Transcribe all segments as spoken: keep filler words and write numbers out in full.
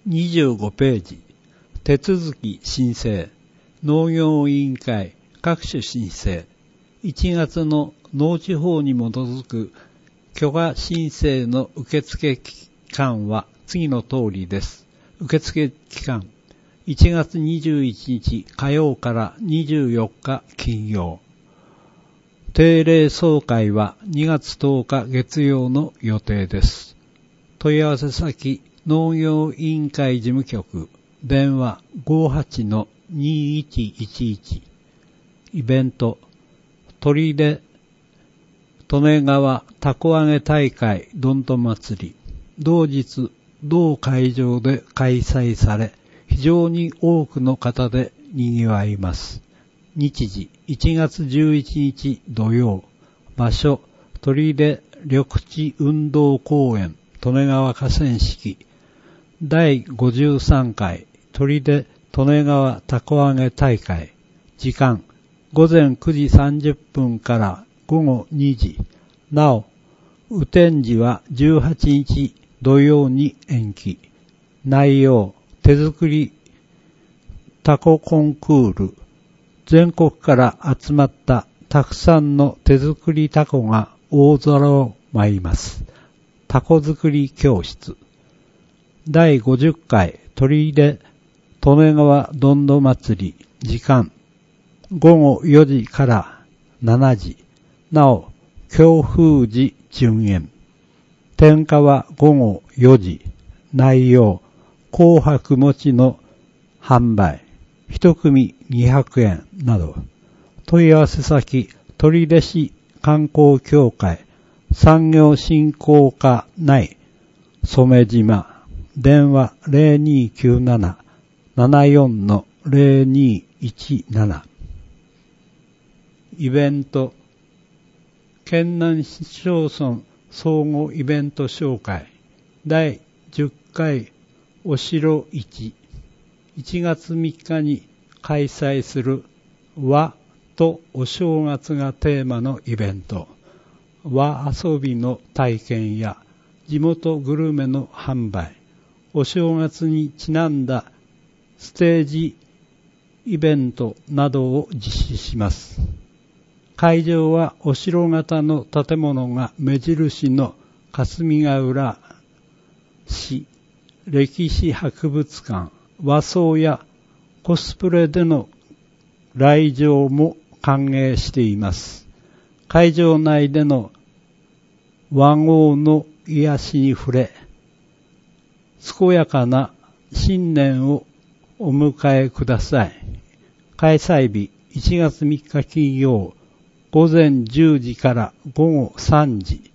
にじゅうごページ、手続き申請、農業委員会各種申請、いちがつの農地法に基づく許可申請の受付期間は次の通りです。受付期間、いちがつにじゅういちにち火曜からにじゅうよっか金曜。定例総会はにがつとおか月曜の予定です。問い合わせ先、農業委員会事務局、電話 ごーはちのにいちいちいち。イベント、取手、利根川たこ揚げ大会どんと祭り。同日、同会場で開催され、非常に多くの方で賑わいます。日時、いちがつじゅういちにち土曜。場所、取手緑地運動公園利根川河川敷。だいごじゅうさんかい取手利根川たこ揚げ大会。時間、ごぜんくじさんじゅっぷんからごごにじ。なお、雨天時はじゅうはちにち土曜に延期。内容、手作りタココンクール。全国から集まったたくさんの手作りタコが大空を舞います。タコ作り教室。だいごじゅっかい取手利根川どんど祭り。時間、ごごよじからしちじ。なお、強風時順延。点火はごごよじ。内容、紅白餅の販売。一組にひゃくえんなど。問い合わせ先、取手市観光協会、産業振興課内、染島。電話 ゼロにきゅうなな ななよん ゼロにいちなな。イベント、県南市町村総合イベント紹介。だいじゅっかいお城市。いちがつみっかに開催する和とお正月がテーマのイベント。和遊びの体験や地元グルメの販売。お正月にちなんだステージイベントなどを実施します。会場はお城型の建物が目印の霞ヶ浦市歴史博物館。和装やコスプレでの来場も歓迎しています。会場内での和合の癒しに触れ、健やかな新年をお迎えください。開催日いちがつみっか金曜、ごぜんじゅうじからごごさんじ。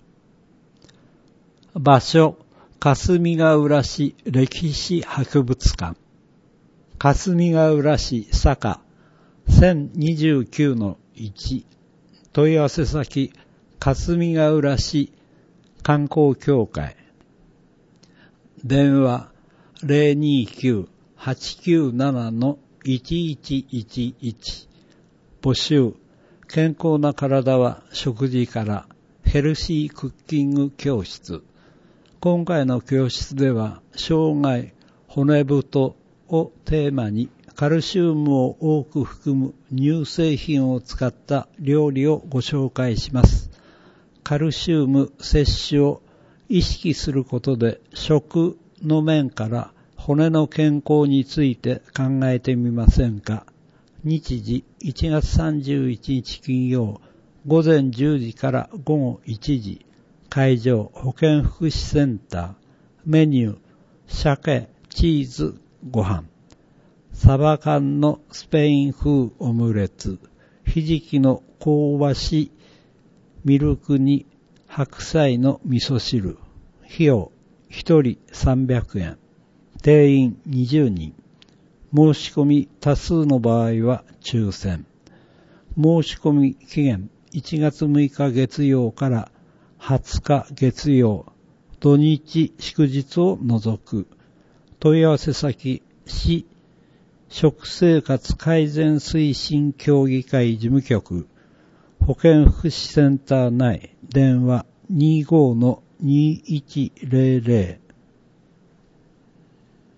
場所、霞ヶ浦市歴史博物館。霞ヶ浦市坂 せんにじゅうきゅうのいち。問い合わせ先、霞ヶ浦市観光協会。電話 ゼロにきゅう はちきゅうなな いちいちいちいち。募集、健康な体は食事からヘルシークッキング教室。今回の教室では生涯骨太をテーマにカルシウムを多く含む乳製品を使った料理をご紹介します。カルシウム摂取を意識することで食の面から骨の健康について考えてみませんか。日時いちがつさんじゅういちにち金曜、ごぜんじゅうじからごごいちじ。会場、保健福祉センター。メニュー、鮭、チーズ、ご飯。サバ缶のスペイン風オムレツ。ひじきの香ばしいミルクに白菜の味噌汁。費用、ひとりさんびゃくえん。定員にじゅうにん。申し込み多数の場合は抽選。申し込み期限いちがつむいか月曜からはつか月曜、土日祝日を除く。問い合わせ先、市食生活改善推進協議会事務局、保健福祉センター内、電話 にじゅうごのにいちゼロゼロ。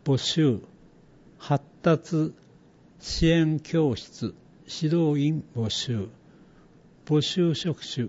募集、発達支援教室、指導員募集、募集職種、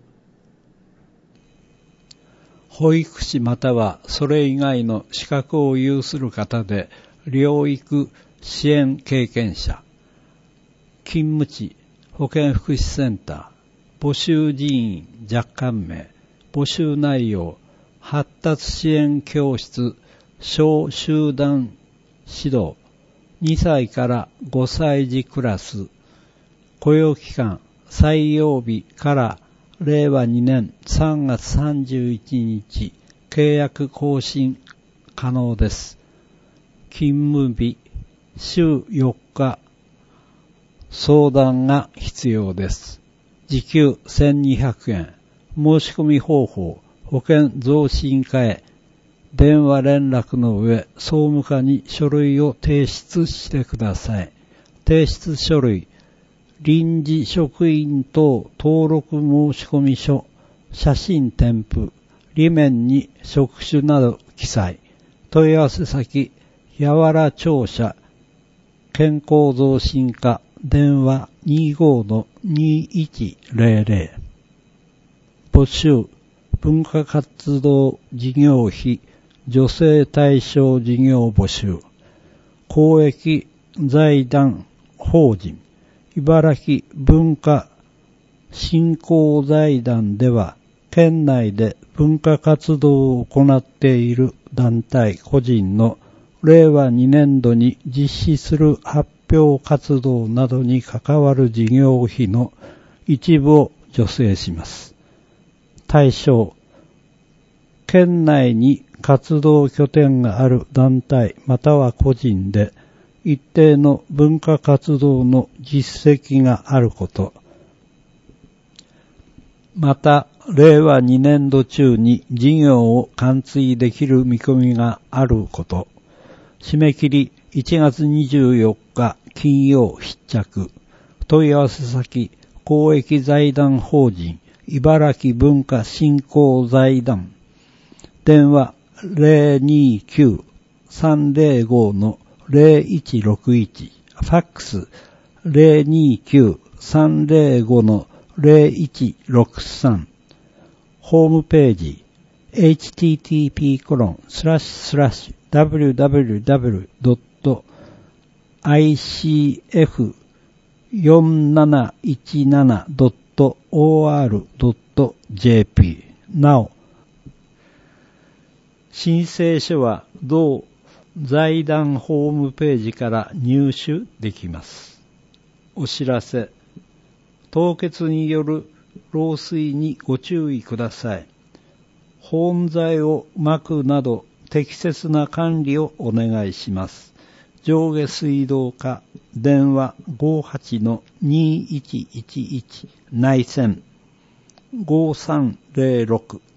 保育士またはそれ以外の資格を有する方で療育支援経験者、勤務地、保健福祉センター、募集人員若干名、募集内容、発達支援教室、小集団指導、にさいからごさい児クラス、雇用期間、採用日かられいわにねんさんがつさんじゅういちにち、契約更新可能です。勤務日、週よっか、相談が必要です。時給せんにひゃくえん、申し込み方法、保険増進課へ電話連絡の上、総務課に書類を提出してください。提出書類、臨時職員等登録申込書、写真添付、裏面に職種など記載。問い合わせ先、やわら庁舎、健康増進課、電話 にじゅうごのにいちぜろぜろ。募集、文化活動事業費、女性対象事業募集。公益財団法人、茨城文化振興財団では、県内で文化活動を行っている団体個人のれいわにねんどに実施する発表活動などに関わる事業費の一部を助成します。対象、県内に活動拠点がある団体または個人で一定の文化活動の実績があること、またれいわにねんど中に事業を完遂できる見込みがあること、締め切りいちがつにじゅうよっか金曜必着、問い合わせ先、公益財団法人茨城文化振興財団、電話 ゼロにきゅうさんぜろごのぜろいちろくいち、ファックス ゼロにきゅうさんぜろごのぜろいちろくさん、ホームページ エイチティーティーピーコロンスラッシュスラッシュダブリューダブリューダブリュードットアイシーエフよんなないちななドットオーアールドットジェーピー。 なお、申請書は同財団ホームページから入手できます。お知らせ、凍結による漏水にご注意ください。保温材を巻くなど適切な管理をお願いします。上下水道課、電話 ごーはちのにいちいちいち 内線ごさんぜろろく